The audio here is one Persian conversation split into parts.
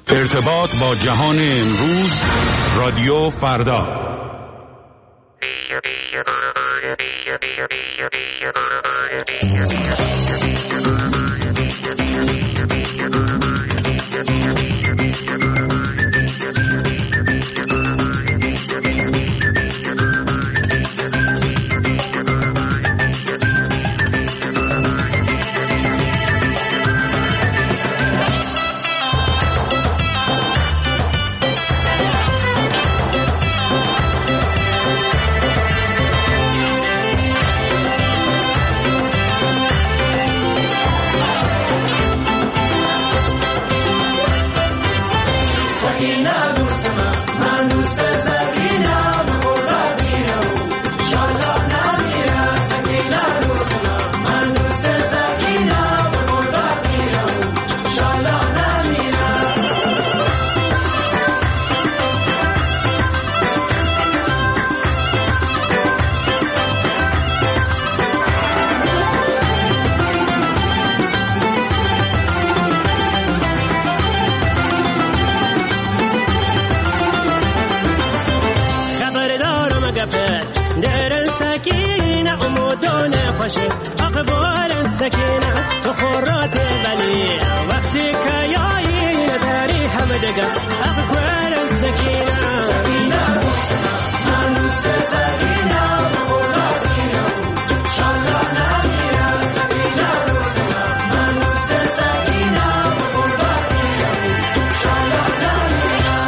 ارتباط با جهان امروز، رادیو فردا. اقبال سکینه تو خورات ولی وقتی که یایی نداری همه دگه اقبال سکینه سکینه من دوست سکینه بقولاتینه شالله نمیره سکینه دوست من دوست سکینه بقولاتینه شالله نمیره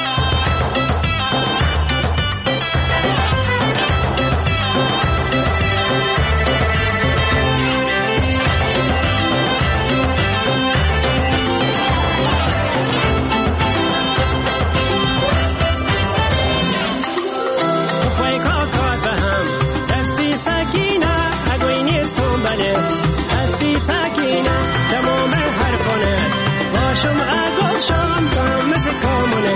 سکینه تمام حرفونه باشم اگوشم دم مثل کامونه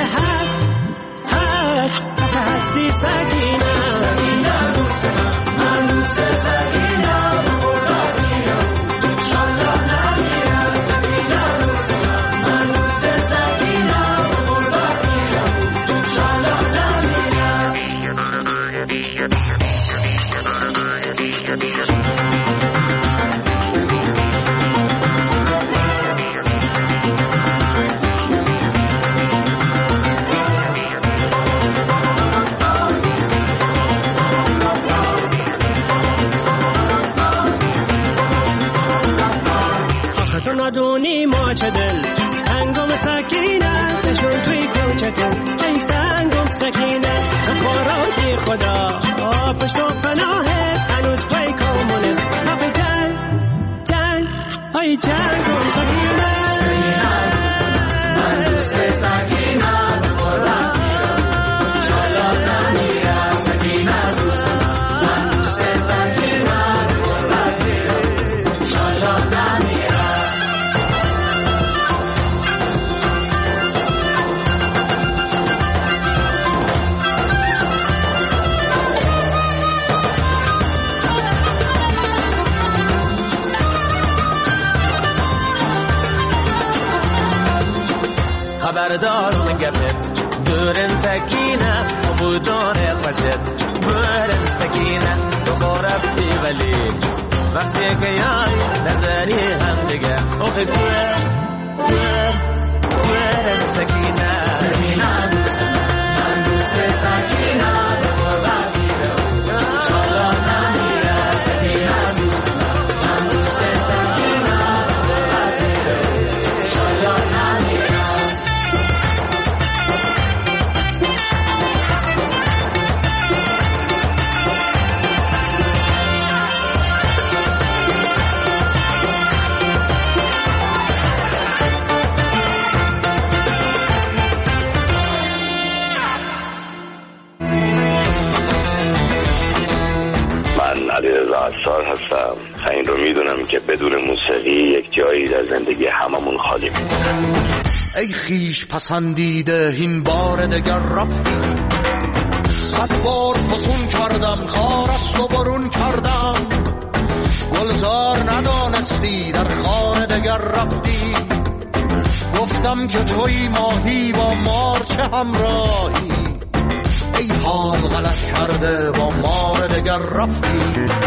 هستی سکینه سکینه دوست من دوست سکینه بقولاتینه شالله نمیره سکینه دوست من دوست سکینه بقولاتینه شالله نمیره دونی ما چه دل انگم سکینه تشون توی کوچکه ای سنگم سکینه خوراتی خدا پشت و پناهه هنوز پای کامونه آقای جنگ ای جنگم سکینه من دوست سکینه بقولاتینه شالله نمیره سکینه دوست من دوست سکینه بقولاتینه شالله نمیره خبردارم گفت دورن سکینه بودان خوشت دورن سکینه تو خورفتی ولی وقتی که یای نظری هم دیگه اوخی دورن سکینه سکینه من دوست سکینه بقولاتینه شالله نمیره سکینه دوست من دوست سکینه بقولاتینه شالله نمیره عطار هستم. این رو میدونم که بدون موسیقی یک جایی در زندگی هممون خالی میمونه. ای خیش پسندیده این بار دگر رفتی، صد بار فسون کردم خارست و برون کردم، گلزار ندانستی در خانه دگر رفتی، گفت گفتم که توی ماهی با مار چه همراهی، ای حال غلط کرده با مار دگر رفتی.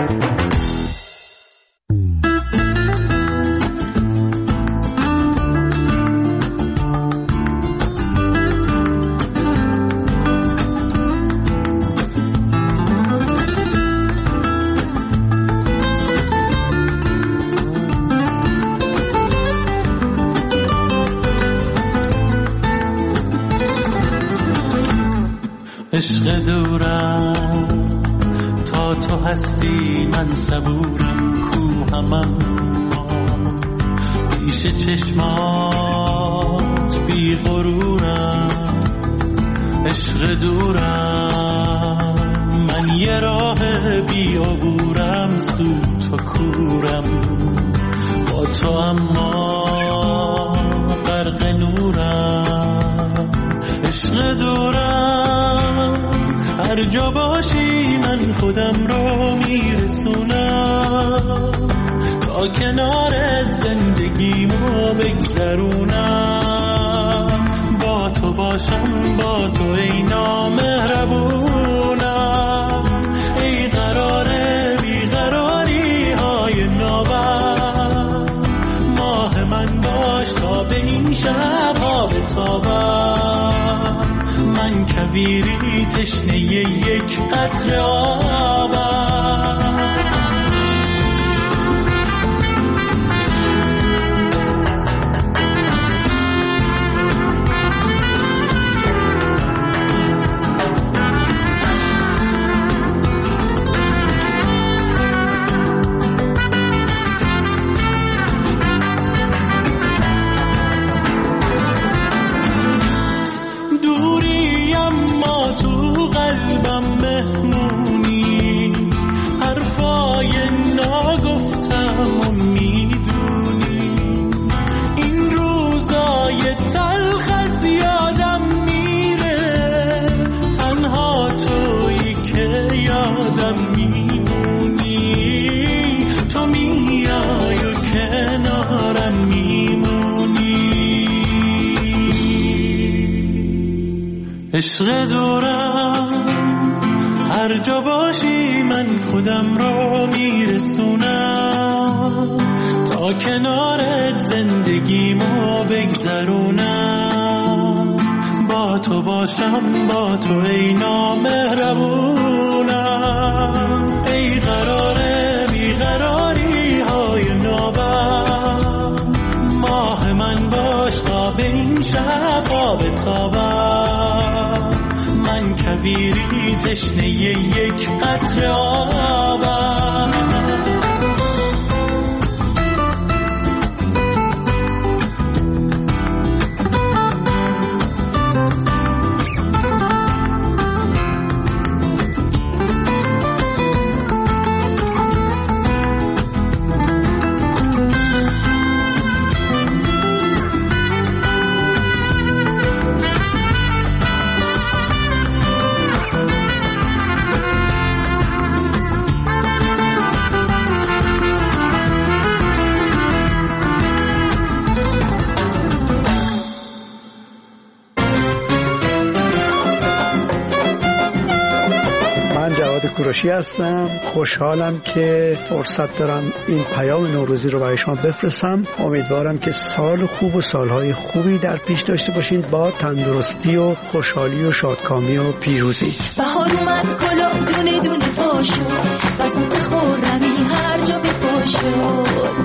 عشق دورم تا تو هستی من صبورم، کوهمم پیش چشمات بی غرورم. عشق دورم من یه راه بی عبورم، سود تو کورم با تو اما غرق نورم. عشق دورم هر جا باشی من خودم رو میرسونم، تا کنارت زندگیمو بگذرونم. با تو باشم با تو ای نامهربونم، ای قراره بیقراری های نابم. ماه من باش تا به این شبها بتابم، من کویری تشنه یک قطره آبم. عشق دورم هر جا باشی من خودم رو میرسونم، تا کنارت زندگیمو بگذرونم. با تو باشم با تو ای نامهربونم، ای قراره بیقراری های نابم. ماه من باش تا به این شبها بتابم، من کویری تشنه یک قطره آبم. کوروشی هستم. خوشحالم که فرصت دارم این پیام نوروزی رو برای شما بفرستم. امیدوارم که سال خوب و سالهای خوبی در پیش داشته باشین با تندرستی و خوشحالی و شادکامی و پیروزی. بهار اومد کلا دونه دونه پاشو، بساط خورمی هر جا بپاشو.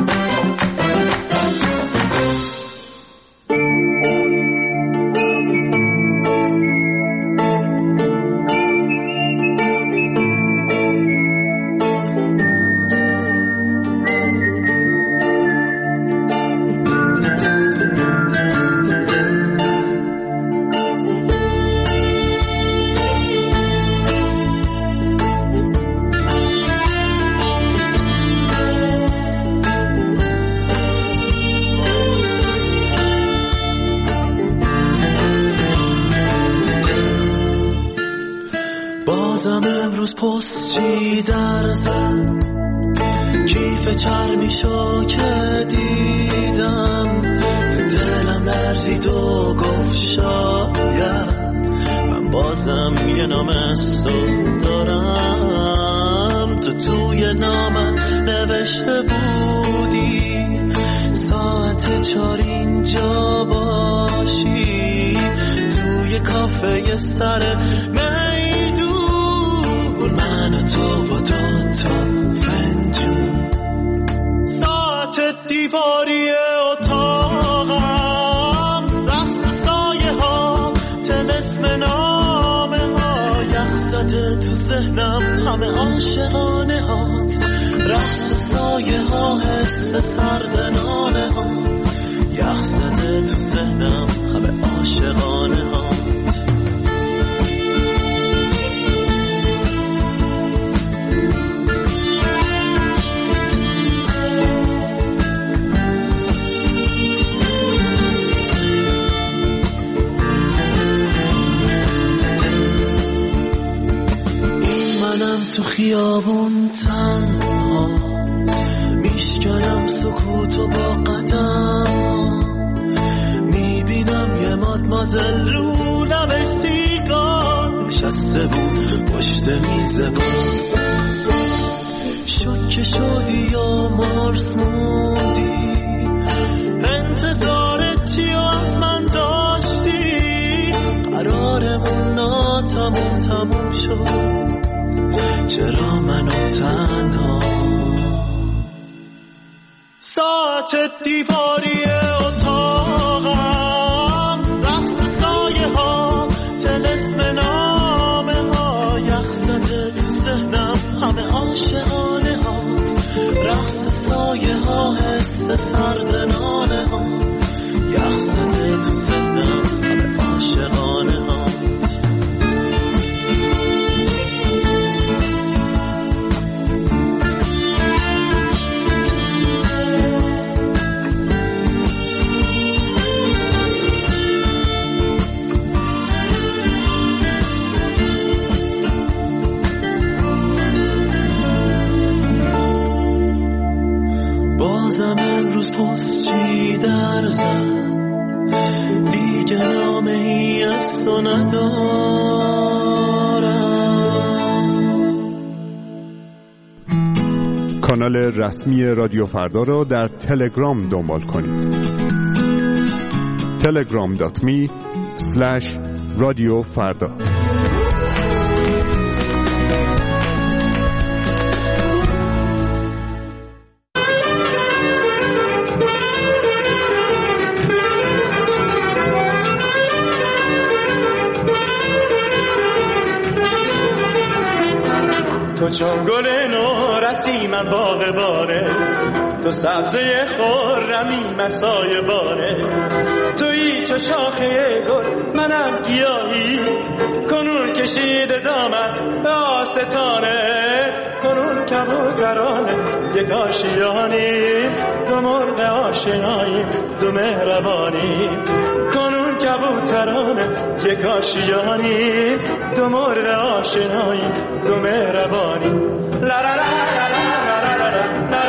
بازم امروز پستچی در زد، کیف چرمیشو که دیدم دلم لرزید و گفت شاید من بازم یه نام از تو دارم. تو توی نامم نوشته بودی ساعت 4 اینجا باشی، توی کافه سر میدون من و تو با 2 فنجون. ساعت دیواری اتاقم، رقص سایه ها، طلسم نامه ها، یخ زده تو ذهنم همه عاشقانه هات، رقص سایه ها، حس سرد نامه ها، یخ زده تو ذهنم همه عاشقانه ها. تو خیابون تنها میشکنم سکوتو با قدم، میبینم یه مادمازل رو لب سیگار نشسته بود پشت میز بود. شوکه شدی یا مارس موندی، انتظار چی از من داشتی؟ قرارمون تموم شد، چرا منو تنها؟ ساعت دیواری اتاقم، رقص سایه ها، طلسم نامه ها، یخ زده تو ذهنم همه عاشقانه هات، رقص سایه ها، حس سرد نامه ها، یخ زده تو ذهنم همه عاشقانه ها. بازم امروز پستی در زد، دیگه نامه ای از تو ندارم. کانال رسمی رادیو فردا رو در تلگرام دنبال کنید. telegram.me/رادیوفردا. تو چون گل نو رسیم باغ باره، تو سبزه خورمی مسای باره، تویی چو شاخه گل منم گیاهی، کنون کشیده دامت به آستانه، کنون کبوترانه یک آشیانی، دو مرغ آشنایی دو مهربانی، کنون کبوترانه یک آشیانی، دو مرغ آشنایی دو مهربانی. لا لا لا لا لا لا لا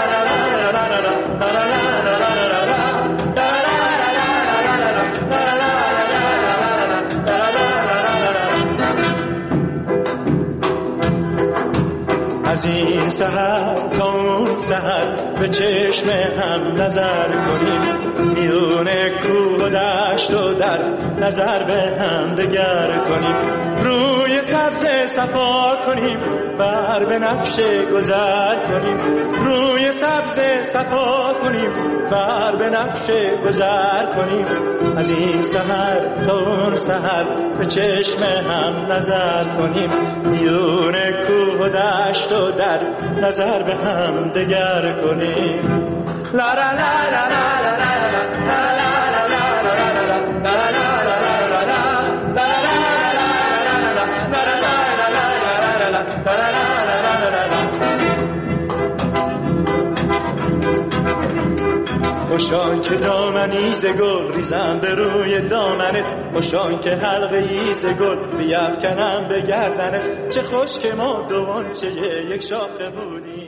از این سحر تا اون سحر به چشم هم نظر کنیم، میون کوه و دشت و در نظر به هم دگر کنیم، روی سبز صفا کنیم بر به نقش گذر کنیم، روی سبز صفا کنیم بر به نقش گذر کنیم. از این سحر تا اون سحر به چشم هم نظر کنیم، میون کوه و دشت و در نظر به هم دگر کنیم. لا لا لا لا لا لا لا خوشان که دامنی ز گل ریزم به روی دامنت، خوشان که حلقه ای ز گل بیفکنم به گردنت، چه خوش که ما دوان چه یک شاخه بودیم.